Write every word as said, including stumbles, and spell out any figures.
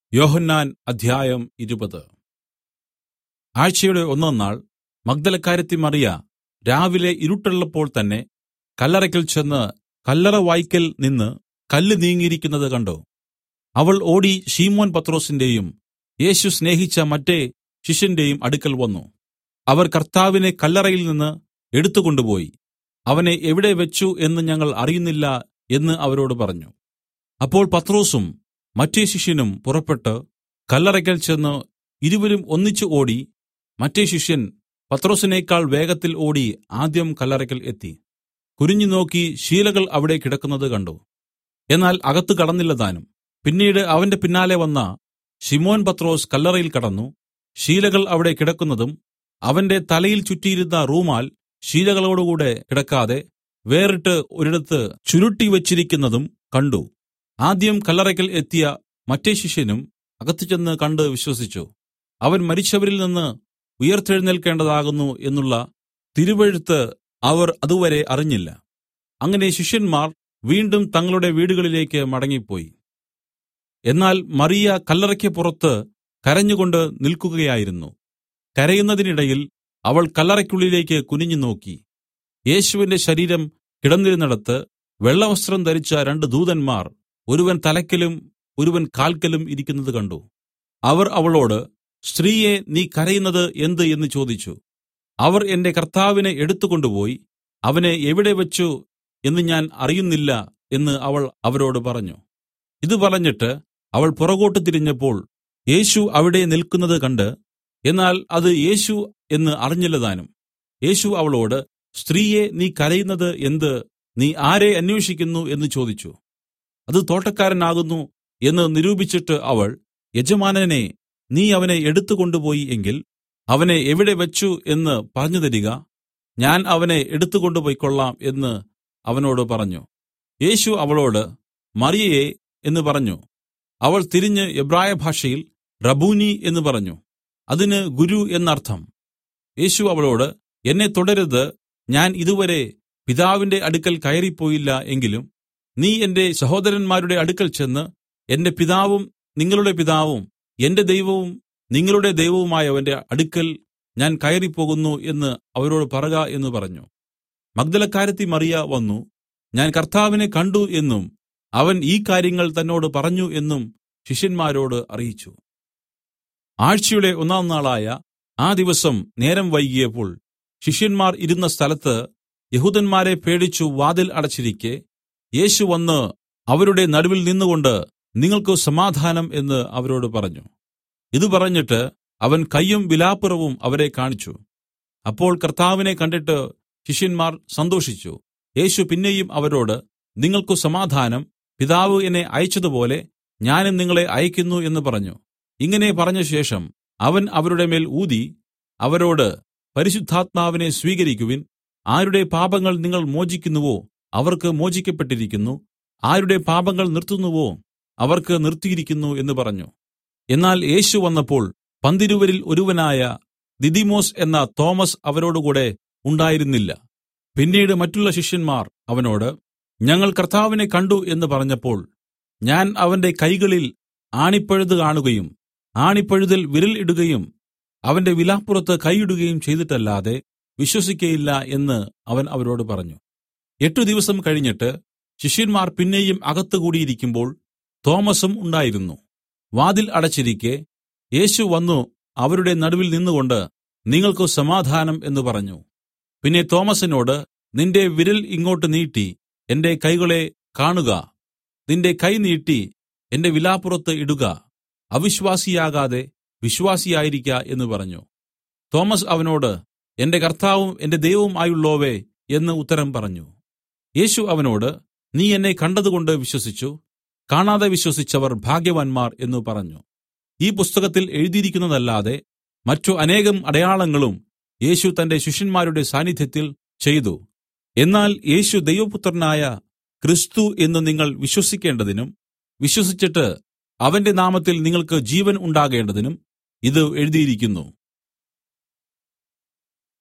യോഹന്നാൻ അദ്ധ്യായം ഇരുപത്. ആഴ്ചയുടെ ഒന്നാം നാൾ മഗ്ദലക്കാരത്തി മറിയ രാവിലെ ഇരുട്ടുള്ളപ്പോൾ തന്നെ കല്ലറയ്ക്കൽ ചെന്ന് കല്ലറ വായ്ക്കൽ നിന്ന് കല്ല് നീങ്ങിയിരിക്കുന്നത് കണ്ട് അവൾ ഓടി ശിമോൻ പത്രൊസിന്റെയും യേശു സ്നേഹിച്ച മറ്റെ ശിഷ്യന്റെയും അടുക്കൽ വന്നു. അവർ കർത്താവിനെ കല്ലറയിൽ നിന്ന് എടുത്തുകൊണ്ടുപോയി, അവനെ എവിടെ വെച്ച് എന്ന് ഞങ്ങൾ അറിയുന്നില്ല എന്ന് അവരോട് പറഞ്ഞു. അപ്പോൾ പത്രൊസും മറ്റെ ശിഷ്യനും പുറപ്പെട്ടു കല്ലറയ്ക്കൽ ചെന്ന് ഇരുവരും ഒന്നിച്ച് ഓടി. മറ്റെ ശിഷ്യൻ പത്രൊസിനേക്കാൾ വേഗത്തിൽ ഓടി ആദ്യം കല്ലറയ്ക്കൽ എത്തി. കുനിഞ്ഞു നോക്കി ശീലകൾ അവിടെ കിടക്കുന്നത് കണ്ട്, എന്നാൽ അകത്ത് കടന്നില്ലതാനും. പിന്നീട് അവന്റെ പിന്നാലെ വന്ന ശിമോൻ പത്രൊസ് കല്ലറയിൽ കടന്നു. ശീലകൾ അവിടെ കിടക്കുന്നതും അവന്റെ തലയിൽ ചുറ്റിയിരുന്ന റൂമാൽ ശീലകളോടുകൂടെ കിടക്കാതെ വേറിട്ട് ഒരിടത്ത് ചുരുട്ടി വച്ചിരിക്കുന്നതും കണ്ട്. ആദ്യം കല്ലറയ്ക്കൽ എത്തിയ മറ്റെ ശിഷ്യനും അകത്ത് ചെന്ന് കണ്ട് വിശ്വസിച്ചു. അവൻ മരിച്ചവരിൽ നിന്ന് ഉയിർത്തെഴുന്നേൽക്കേണ്ടതാകുന്നു എന്നുള്ള തിരുവെഴുത്ത് അവർ അതുവരെ അറിഞ്ഞില്ല. അങ്ങനെ ശിഷ്യന്മാർ വീണ്ടും തങ്ങളുടെ വീടുകളിലേക്ക് മടങ്ങിപ്പോയി. എന്നാൽ മറിയ കല്ലറയ്ക്ക് പുറത്ത് കരഞ്ഞുകൊണ്ട് നിൽക്കുകയായിരുന്നു. കരയുന്നതിനിടയിൽ അവൾ കല്ലറയ്ക്കുള്ളിലേക്ക് കുനിഞ്ഞു നോക്കി. യേശുവിന്റെ ശരീരം കിടന്നിരുന്നിടത്ത് വെള്ളവസ്ത്രം ധരിച്ച രണ്ട് ദൂതന്മാർ, ഒരുവൻ തലയ്ക്കലും ഒരുവൻ കാൽക്കലും ഇരിക്കുന്നത് കണ്ട്. അവർ അവളോട്, സ്ത്രീയെ, നീ കരയുന്നത് എന്ത് എന്ന് ചോദിച്ചു. അവർ എന്റെ കർത്താവിനെ എടുത്തുകൊണ്ടുപോയി, അവനെ എവിടെ വെച്ച് എന്ന് ഞാൻ അറിയുന്നില്ല എന്ന് അവൾ അവരോട് പറഞ്ഞു. ഇത് പറഞ്ഞിട്ട് അവൾ പുറകോട്ട് തിരിഞ്ഞപ്പോൾ യേശു അവിടെ നിൽക്കുന്നത് കണ്ട്, എന്നാൽ അത് യേശു എന്ന് അറിഞ്ഞില്ലതാനും. യേശു അവളോട്, സ്ത്രീയെ, നീ കരയുന്നത് എന്ത്? നീ ആരെ അന്വേഷിക്കുന്നു എന്ന് ചോദിച്ചു. അത് തോട്ടക്കാരനാകുന്നു എന്ന് നിരൂപിച്ചിട്ട് അവൾ, യജമാനനെ, നീ അവനെ എടുത്തുകൊണ്ടുപോയി എങ്കിൽ അവനെ എവിടെ വെച്ച് എന്ന് പറഞ്ഞു തരിക, ഞാൻ അവനെ എടുത്തുകൊണ്ടുപോയിക്കൊള്ളാം എന്ന് അവനോട് പറഞ്ഞു. യേശു അവളോട്, മറിയയെ എന്ന് പറഞ്ഞു. അവൾ തിരിഞ്ഞ് എബ്രായ ഭാഷയിൽ റബ്ബൂനി എന്ന് പറഞ്ഞു. അതിന് ഗുരു എന്നർത്ഥം. യേശു അവളോട്, എന്നെ തുടരുത്, ഞാൻ ഇതുവരെ പിതാവിന്റെ അടുക്കൽ കയറിപ്പോയില്ല എങ്കിലും നീ എന്റെ സഹോദരന്മാരുടെ അടുക്കൽ ചെന്ന്, എന്റെ പിതാവും നിങ്ങളുടെ പിതാവും എന്റെ ദൈവവും നിങ്ങളുടെ ദൈവവുമായവന്റെ അടുക്കൽ ഞാൻ കയറിപ്പോകുന്നു എന്ന് അവരോട് പറക എന്ന് പറഞ്ഞു. മഗ്ദലക്കാരത്തി മറിയ വന്നു, ഞാൻ കർത്താവിനെ കണ്ട് എന്നും അവൻ ഈ കാര്യങ്ങൾ തന്നോട് പറഞ്ഞു എന്നും ശിഷ്യന്മാരോട് അറിയിച്ചു. ആഴ്ചയുടെ ഒന്നാം നാളായ ആ ദിവസം നേരം വൈകിയപ്പോൾ ശിഷ്യന്മാർ ഇരുന്ന സ്ഥലത്ത് യഹൂദന്മാരെ പേടിച്ചു വാതിൽ അടച്ചിരിക്കെ യേശു വന്ന് അവരുടെ നടുവിൽ നിന്നുകൊണ്ട്, നിങ്ങൾക്ക് സമാധാനം എന്ന് അവരോട് പറഞ്ഞു. ഇത് പറഞ്ഞിട്ട് അവൻ കയ്യും വിലാപ്പുറവും അവരെ കാണിച്ചു. അപ്പോൾ കർത്താവിനെ കണ്ടിട്ട് ശിഷ്യന്മാർ സന്തോഷിച്ചു. യേശു പിന്നെയും അവരോട്, നിങ്ങൾക്ക് സമാധാനം, പിതാവ് എന്നെ അയച്ചതുപോലെ ഞാനും നിങ്ങളെ അയക്കുന്നു എന്ന് പറഞ്ഞു. ഇങ്ങനെ പറഞ്ഞ ശേഷം അവൻ അവരുടെ മേൽ ഊതി അവരോട്, പരിശുദ്ധാത്മാവിനെ സ്വീകരിക്കുവിൻ. ആരുടെ പാപങ്ങൾ നിങ്ങൾ മോചിക്കുന്നുവോ അവർക്ക് മോചിക്കപ്പെട്ടിരിക്കുന്നു, ആരുടെ പാപങ്ങൾ നിർത്തുന്നുവോ അവർക്ക് നിർത്തിയിരിക്കുന്നു എന്ന് പറഞ്ഞു. എന്നാൽ യേശു വന്നപ്പോൾ പന്തിരുവരിൽ ഒരുവനായ ദിദിമൊസ് എന്ന തോമസ് അവരോടുകൂടെ ഉണ്ടായിരുന്നില്ല. പിന്നീട് മറ്റുള്ള ശിഷ്യന്മാർ അവനോട്, ഞങ്ങൾ കർത്താവിനെ കണ്ടു എന്ന് പറഞ്ഞപ്പോൾ, ഞാൻ അവന്റെ കൈകളിൽ ആണിപ്പഴുത് കാണുകയും ആണിപ്പഴുതിൽ വിരൽ ഇടുകയും അവന്റെ വിലാപ്പുറത്ത് കൈയിടുകയും ചെയ്തിട്ടല്ലാതെ വിശ്വസിക്കയില്ല എന്ന് അവൻ അവരോട് പറഞ്ഞു. എട്ടു ദിവസം കഴിഞ്ഞിട്ട് ശിഷ്യന്മാർ പിന്നെയും അകത്ത് കൂടിയിരിക്കുമ്പോൾ തോമസും ഉണ്ടായിരുന്നു. വാതിൽ അടച്ചിരിക്കെ യേശു വന്നു അവരുടെ നടുവിൽ നിന്നുകൊണ്ട്, നിങ്ങൾക്ക് സമാധാനം എന്ന് പറഞ്ഞു. പിന്നെ തോമസിനോട്, നിന്റെ വിരൽ ഇങ്ങോട്ട് നീട്ടി എന്റെ കൈകളെ കാണുക, നിന്റെ കൈ നീട്ടി എന്റെ വിലാപ്പുറത്ത് ഇടുക, അവിശ്വാസിയാകാതെ വിശ്വാസിയായിരിക്ക എന്ന് പറഞ്ഞു. തോമസ് അവനോട്, എന്റെ കർത്താവും എന്റെ ദൈവവും ആയുള്ളോവേ എന്ന് ഉത്തരം പറഞ്ഞു. യേശു അവനോട്, നീ എന്നെ കണ്ടതുകൊണ്ട് വിശ്വസിച്ചു, കാണാതെ വിശ്വസിച്ചവർ ഭാഗ്യവാന്മാർ എന്നു പറഞ്ഞു. ഈ പുസ്തകത്തിൽ എഴുതിയിരിക്കുന്നതല്ലാതെ മറ്റു അനേകം അടയാളങ്ങളും യേശു തന്റെ ശിഷ്യന്മാരുടെ സാന്നിധ്യത്തിൽ ചെയ്തു. എന്നാൽ യേശു ദൈവപുത്രനായ ക്രിസ്തു എന്ന് നിങ്ങൾ വിശ്വസിക്കേണ്ടതിനും വിശ്വസിച്ചിട്ട് അവന്റെ നാമത്തിൽ നിങ്ങൾക്ക് ജീവൻ ഉണ്ടാകേണ്ടതിനും ഇത് എഴുതിയിരിക്കുന്നു.